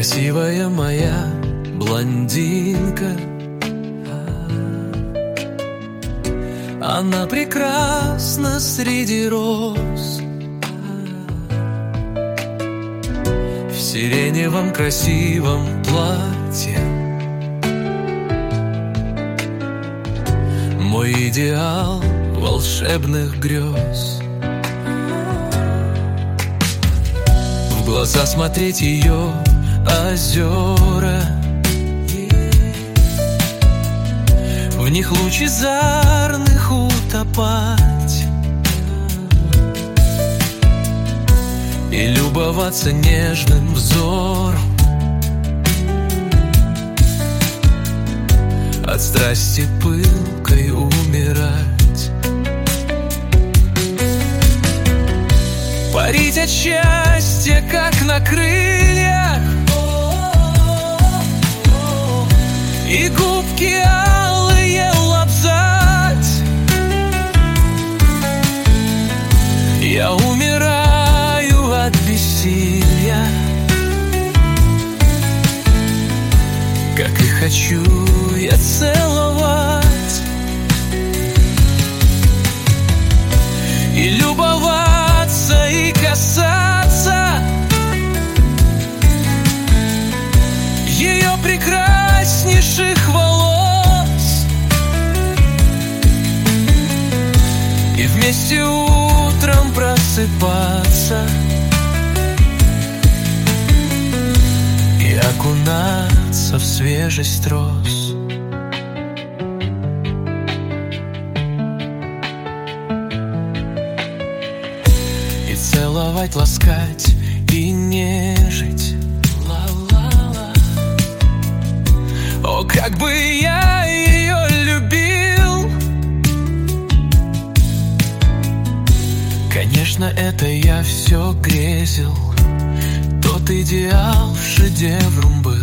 Красивая моя блондинка, она прекрасна среди роз. В сиреневом красивом платье мой идеал волшебных грез. В глаза смотреть ее озера, в них лучезарных утопать и любоваться нежным взором, от страсти пылкой умирать, парить от счастья, как на крыльях, и губки алые лобзать. Я умираю от бессилия, как и хочу я целовать и любоваться, и касаться ее прекраснейших волос, и вместе утром просыпаться и окунаться в свежесть роз. И целовать, ласкать и нежить. Ла-ла-ла. О, как бы я ее любил! Конечно, это я все грезил, тот идеал шедевром был.